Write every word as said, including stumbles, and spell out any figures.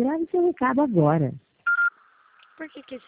Grave seu recado agora. Por que, que esse